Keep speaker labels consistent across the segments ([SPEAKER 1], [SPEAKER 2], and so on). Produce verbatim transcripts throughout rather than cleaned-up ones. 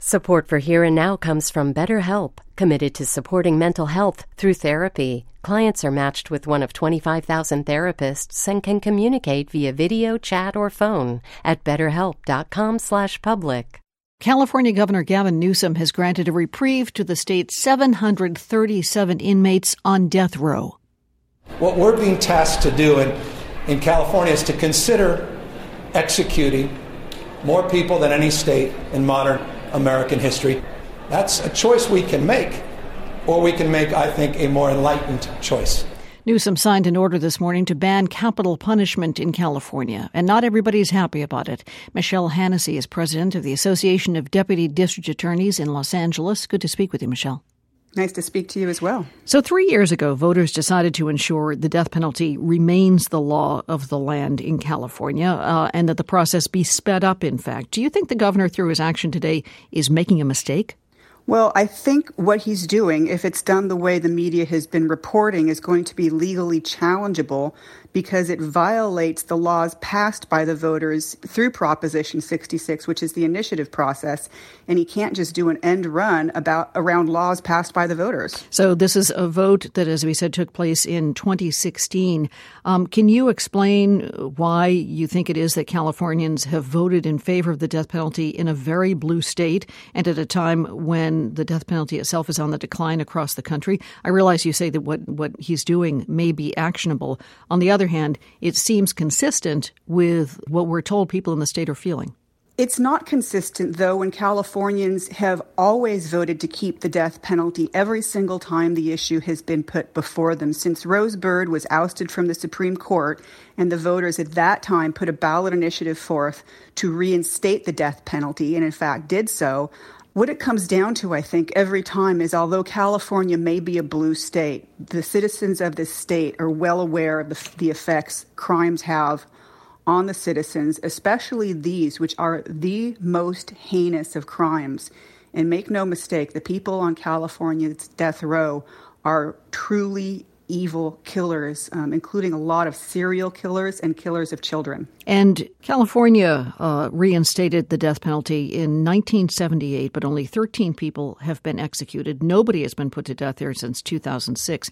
[SPEAKER 1] Support for Here and Now comes from BetterHelp, committed to supporting mental health through therapy. Clients are matched with one of twenty-five thousand therapists and can communicate via video, chat, or phone at betterhelp.com slash public.
[SPEAKER 2] California Governor Gavin Newsom has granted a reprieve to the state's seven hundred thirty-seven inmates on death row.
[SPEAKER 3] What we're being tasked to do in, in California is to consider executing more people than any state in modern American history. That's a choice we can make, or we can make, I think, a more enlightened choice.
[SPEAKER 2] Newsom signed an order this morning to ban capital punishment in California, and not everybody's happy about it. Michelle Hannessy is president of the Association of Deputy District Attorneys in Los Angeles. Good to speak with you, Michelle.
[SPEAKER 4] Nice to speak to you as well.
[SPEAKER 2] So three years ago, voters decided to ensure the death penalty remains the law of the land in California, uh, and that the process be sped up, in fact. Do you think the governor, through his action today, is making a mistake?
[SPEAKER 4] Well, I think what he's doing, if it's done the way the media has been reporting, is going to be legally challengeable because it violates the laws passed by the voters through Proposition sixty-six, which is the initiative process. And he can't just do an end run about around laws passed by the voters.
[SPEAKER 2] So this is a vote that, as we said, took place in twenty sixteen. Um, can you explain why you think it is that Californians have voted in favor of the death penalty in a very blue state and at a time when the death penalty itself is on the decline across the country? I realize you say that what, what he's doing may be actionable. On the other hand, it seems consistent with what we're told people in the state are feeling.
[SPEAKER 4] It's not consistent, though, when Californians have always voted to keep the death penalty every single time the issue has been put before them. Since Rose Bird was ousted from the Supreme Court and the voters at that time put a ballot initiative forth to reinstate the death penalty, and in fact did so, what it comes down to, I think, every time is although California may be a blue state, the citizens of this state are well aware of the, the effects crimes have on the citizens, especially these, which are the most heinous of crimes. And make no mistake, the people on California's death row are truly evil killers, um, including a lot of serial killers and killers of children.
[SPEAKER 2] And California uh, reinstated the death penalty in nineteen seventy-eight, but only thirteen people have been executed. Nobody has been put to death there since two thousand six.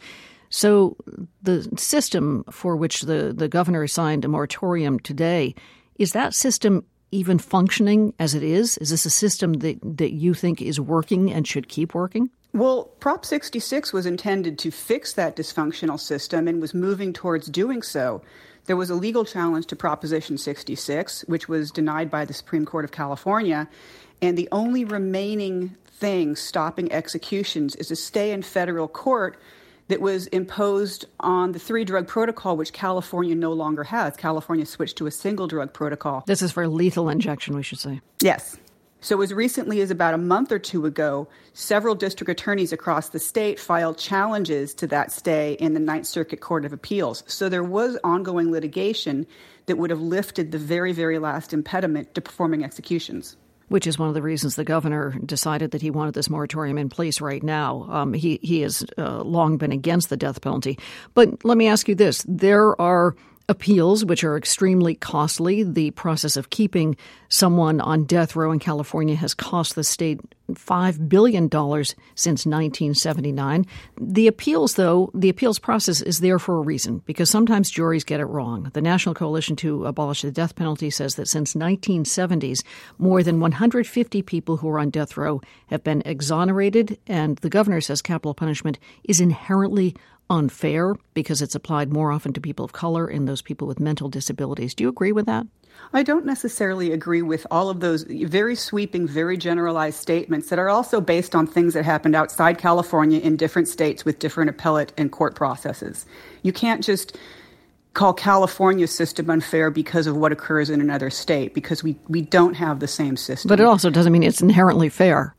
[SPEAKER 2] So the system for which the, the governor signed a moratorium today, is that system even functioning as it is? Is this a system that, that you think is working and should keep working?
[SPEAKER 4] Well, Prop sixty-six was intended to fix that dysfunctional system and was moving towards doing so. There was a legal challenge to Proposition sixty-six, which was denied by the Supreme Court of California, and the only remaining thing stopping executions is a stay in federal court that was imposed on the three-drug protocol, which California no longer has. California switched to a single-drug protocol.
[SPEAKER 2] This is for lethal injection, we should say.
[SPEAKER 4] Yes. So as recently as about a month or two ago, several district attorneys across the state filed challenges to that stay in the Ninth Circuit Court of Appeals. So there was ongoing litigation that would have lifted the very, very last impediment to performing executions.
[SPEAKER 2] Which is one of the reasons the governor decided that he wanted this moratorium in place right now. Um, he, he has uh, long been against the death penalty. But let me ask you this. There are appeals, which are extremely costly. The process of keeping someone on death row in California has cost the state five billion dollars since nineteen seventy-nine. The appeals, though, the appeals process is there for a reason, because sometimes juries get it wrong. The National Coalition to Abolish the Death Penalty says that since nineteen seventies, more than one hundred fifty people who are on death row have been exonerated, and the governor says capital punishment is inherently unfair because it's applied more often to people of color and those people with mental disabilities. Do you agree with that?
[SPEAKER 4] I don't necessarily agree with all of those very sweeping, very generalized statements that are also based on things that happened outside California in different states with different appellate and court processes. You can't just call California's system unfair because of what occurs in another state, because we, we don't have the same system.
[SPEAKER 2] But it also doesn't mean it's inherently fair.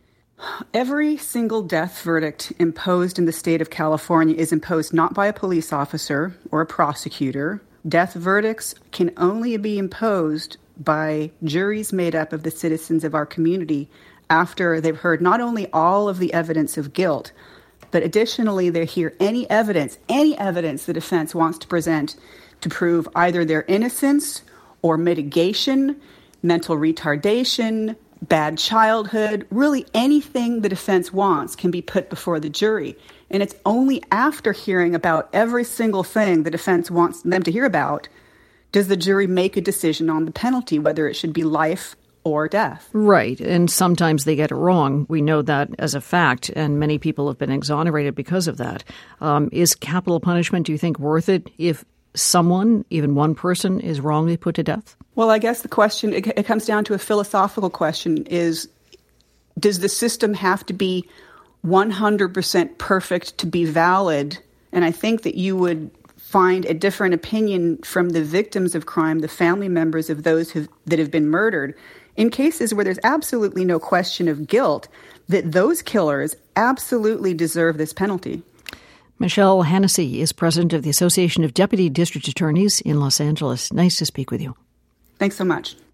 [SPEAKER 4] Every single death verdict imposed in the state of California is imposed not by a police officer or a prosecutor. Death verdicts can only be imposed by juries made up of the citizens of our community after they've heard not only all of the evidence of guilt, but additionally they hear any evidence, any evidence the defense wants to present to prove either their innocence or mitigation, mental retardation, bad childhood, really anything the defense wants can be put before the jury. And it's only after hearing about every single thing the defense wants them to hear about does the jury make a decision on the penalty, whether it should be life or death.
[SPEAKER 2] Right. And sometimes they get it wrong. We know that as a fact, and many people have been exonerated because of that. Um, is capital punishment, do you think, worth it if someone, even one person, is wrongly put to death?
[SPEAKER 4] Well, I guess the question, it, it comes down to a philosophical question, is does the system have to be one hundred percent perfect to be valid? And I think that you would find a different opinion from the victims of crime, the family members of those who, that have been murdered, in cases where there's absolutely no question of guilt, that those killers absolutely deserve this penalty.
[SPEAKER 2] Michelle Hennessy is president of the Association of Deputy District Attorneys in Los Angeles. Nice to speak with you.
[SPEAKER 4] Thanks so much.